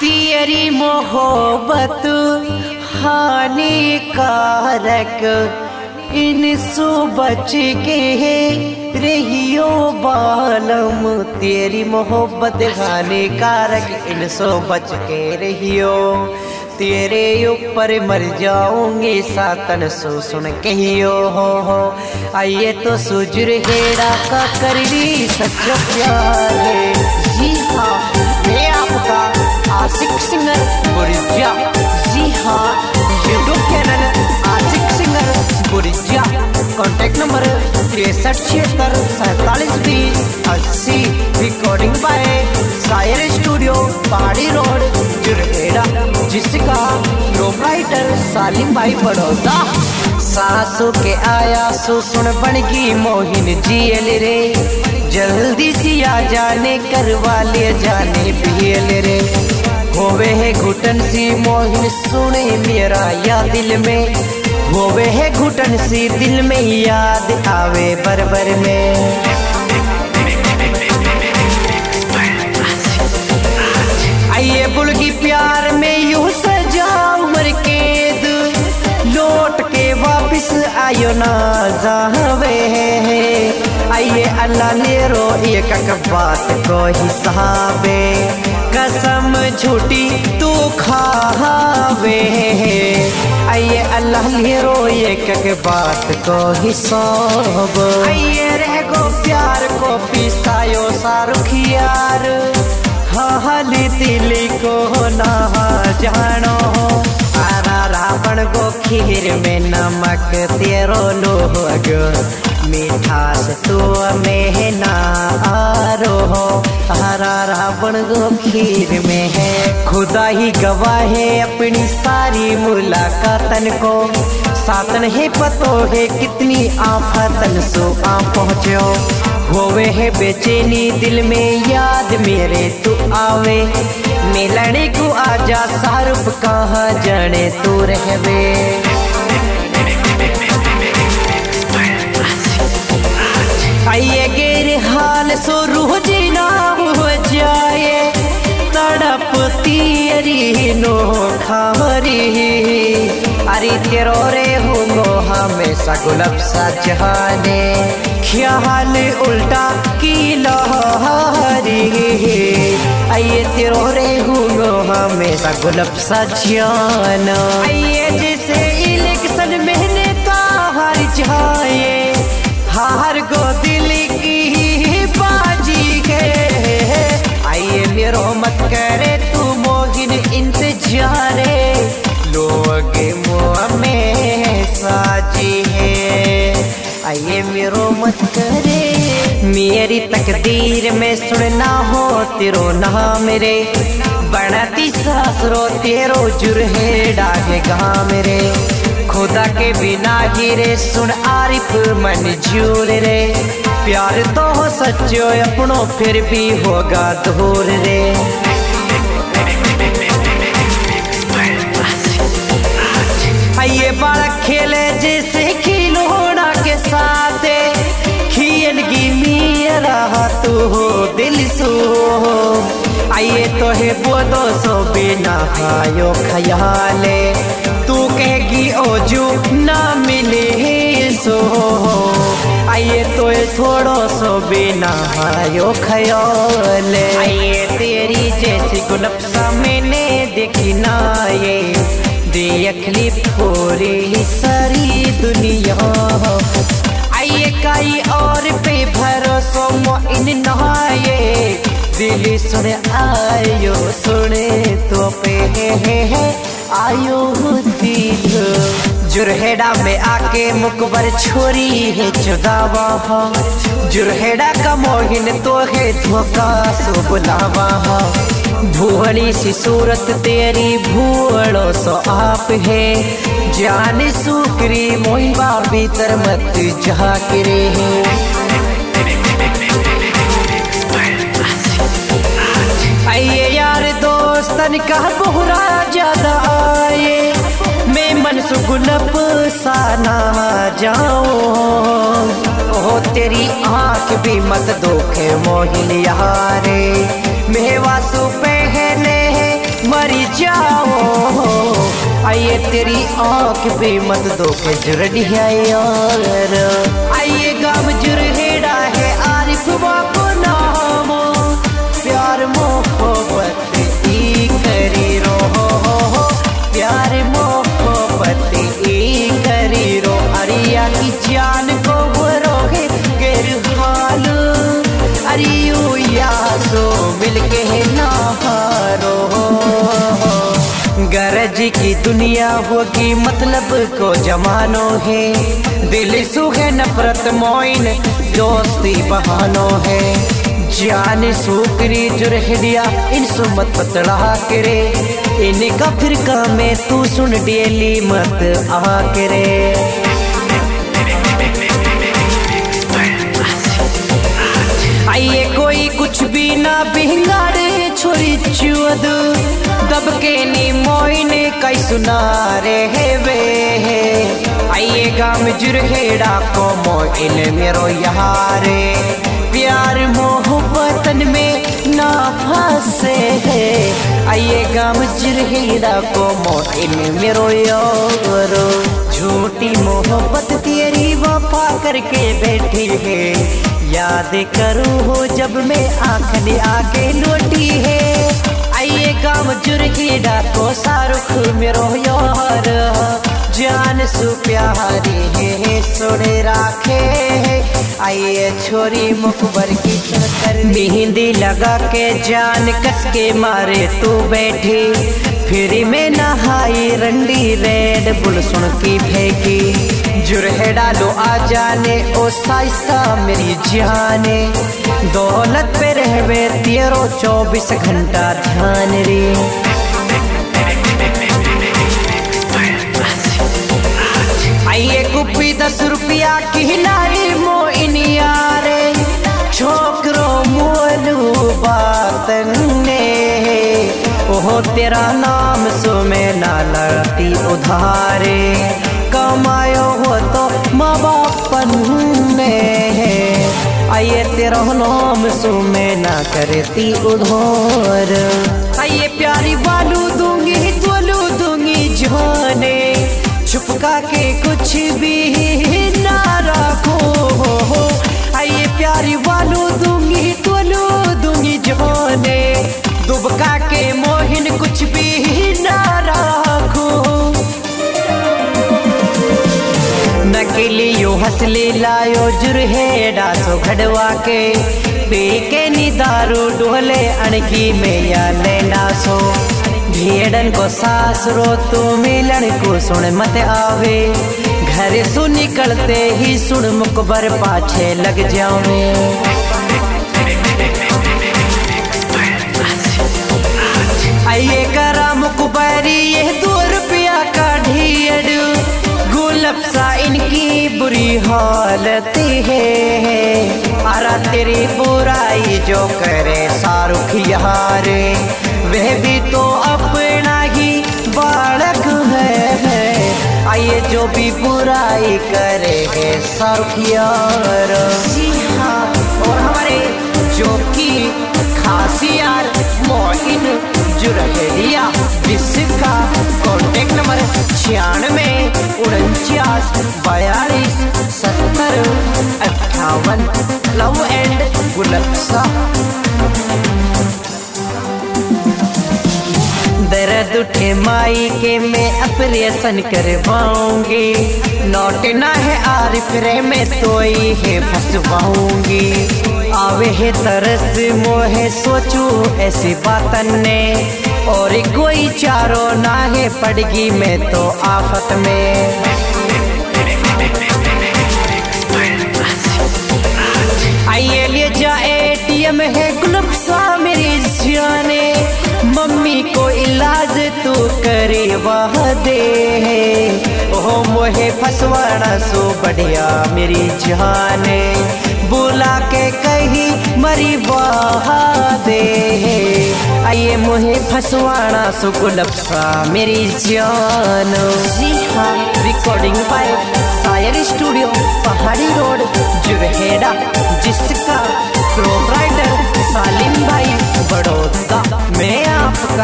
तेरी मोहब्बत हानिकारक, इनसे बच के रहियो बालम। तेरी मोहब्बत हानिकारक, इनसे बच के रहियो। तेरे ऊपर मर जाऊंगी सातन सो सुन कहियो हो। आइए तो सुजुर हेड़ा का कर ली सच्चा प्यार है। जी हाँ, मैं आपका आशिक सिंगर बुर्जा। जी हाँ, YouTube channel Ashiq singer Burja. Contact number 6376472080। Recording by Shayar studio, Pahadi road, Jurhera. जिसका प्रोप्राइटर सालिम भाई बड़ौदा। सासू के आया सो सुन बनगी मोहिन जियल रे। जल्दी सी आ जाने करवा ले जाने पियल रे। होवे है घुटन सी मोहिन सुने मेरा या दिल में। होवे है घुटन सी दिल में याद आवे बरबर में। आइए बुलगी प्यार में यूं सजा उम्र कैद। लौट के वापिस आयो ना जावे। आइए अल्लाह ले रो एक बात को हिसाबे। कसम झूठी तू खावे। आइए अल्लाह ले रो एक बात को हिसाब। आइए रह गो प्यार को पिसायो सारुखियार। हाली दिल को ना जानो। आरा रावण को खीर में नमक तेरो लोग। मिठास तू में ना आरो। हरा रावण को खीर में है। खुदा ही गवाह है अपनी सारी मुलाकातन को। सातन है पतो है कितनी आफतन सो आ पहुँचो। होवे है बेचैनी दिल में याद मेरे तू आवे। मिलने को आजा शाहरुख कहाँ जाने तू रहवे। आइए गेर हाल सो रूह जीना हो जाए। तड़पती अरी नो खावरी। अरे तेरो रे होंगो हमेशा गुलाब सा जहाने। ख्याल उल्टा की लहरी। आइए तेरो रे होंगो हमेशा गुलाब सा जान। आइए जैसे इलेक्शन में नेता हार जाए। हार गो दिल की बाजी के। आइए मेरो मत करे तू मोहिन इंतजारे। लोग मुँह में साजी है। आइए मेरो मत करे। मेरी तकदीर में सुनना हो तेरो नाम रे। बनती सासरो तेरो जुरहेड़ा है गाँव रे। खुदा के बिना गिरे सुन आरिफ मंजूर रे। प्यार तो हो सच्चो अपनों फिर भी होगा दूर रे। आइए बालक खेले जैसे खिलौना के साथ। खियनगी मेरा तू हो दिल सो। आइए तो है बोदो सो बिना हायो ख्याले। तू कहेगी ओजू ना मिले सो। आइए तो थोड़ो सो बिना हायो ख्याल। आइए तेरी जैसी गुलबसा मैंने देखी ना ये। देख ली पूरी सारी दुनिया। आइए काई और पे भरोसा मोइन नहाए। दिल सुने आयो सुने तो पे है आयो दिल। जुरहेड़ा में आके मुकबर छोरी है जुदावा। जुरहेड़ा का मोहिन तो है धोखा सो बुलावा। भुवनी सी सूरत तेरी भूड़ो सो आप है। जान सुकरी मोहिबा भीतर मत जाकरे है। आइए यार दोस्तन का बोहरा ज्यादा आए। मैं मन सुगुलब सा ना जाऊं। ओ तेरी आँख भी मत धोखे मोहिन यारे। मेवा सु पहले मरी जाओ। आइए तेरी आँख पे मत दो के जुरडिया यार। आइए गाँव जुरहेड़ा है आरिफ बाबू नाम, प्यार मोहब्बत ई करी रो, प्यार मोहब्बत ई करी रो। अरिया की जान को रोहे गिर हाल, अरियो यासो मिलके ना हारो। गरज की दुनिया होगी मतलब को जमानो है, दिल सुहे नफरत मोइन दोस्ती बहानो है। जान सुकरी जुरहदिया इन सुमत पतड़ा करे, इनका फिरका में तू सुन डेली मत आ करे। आइए कोई कुछ भी ना बिहंगाड़े छोरी चुअद, दब के नी मोइने कई सुना रे वे। आइए गाम जुरहेड़ा को मोइन मेरो यारे, प्यार मोहब्बतन में ना फंसे है। आइए गाम जुरहेड़ा को मोइन मेरो यारो, झूठी मोहब्बत तेरी वफा करके बैठी है। याद करूँ हो जब मैं आंखने आगे लौटी है। आइए गाँव जुरहेड़ा को शाहरुख मेरो यार, जान सु प्यारी है सोने राखे। आइए छोरी मुखबर की कर मेहंदी लगा के जान कस के मारे तू बैठी, फिर में नहाई रंडी रेड बुल सुन की फेंकी। जुरहेड़ा लो आ जाने ओ साइस्ता मेरी जाने, दौलत पे रहवे 13-24 घंटा ध्यान रे। आइए कुप्पी 10 रुपया की लाई मोइन यारे, छोकरो मोलू बातन ने। ओहो तेरा नाम सो में ना लड़ती उधारे, कमायो हो तो माँ बापन ने। आइए तेरा नाम सो में ना करती उधार। आइए प्यारी बालू दूंगी तोलू दूंगी जाने, छुपका के कुछ भी ना रखो। आइए प्यारी बालू दूंगी तोलू दूंगी जाने, दुबका के मोहिन कुछ भी ना रखो। नकली यो हंसली लायो जुरहेड़ा सो घड़वा के, पी के नी दारू डोले अणकी में या लेना सो। भेड़न को सास रो तो मिलन को सुन मत आवे, घर सु निकलते ही सुन मुकबर पाछे लग जावे। आइए करा मुकबरी ये 2 रुपया का ढीड, गुलब सा इनकी बुरी हालत है। आरा तेरी बुराई जो करे शाहरुख यारे, वह भी तो अपना ही बालक है। आइए जो भी बुराई करे है शाहरुख यार। जी हाँ, और हमारे जो की खास यार मोइन जुरहेड़िया, जिसका कॉन्टेक्ट नंबर 96 49 42 70 58, लव एंड गुलब्सा। दर्द उठे माई के मैं ऑपरेशन करवाऊंगी, लौटना है आरिफ रे में तो ही है फंसवाऊंगी। आवे है तरस मोहे सोचू ऐसी बातन ने, और कोई चारो ना है पड़गी मैं तो आफत में। आइए ले जा ATM है गुलब्सा मेरी जाने, मम्मी को इलाज तू करे वह दे। ओहो मोहे फसवाना सो बढ़िया मेरी जाने, बुला के कहीं मरी बहा दे। आइए मोहे फसवाना सो गुलब्सा मेरी जान। जी हाँ, recording by Shayar studio Pahadi road Jurhera, जिसका प्रोप्राइटर सालिम भाई बड़ौदा। मैं आपका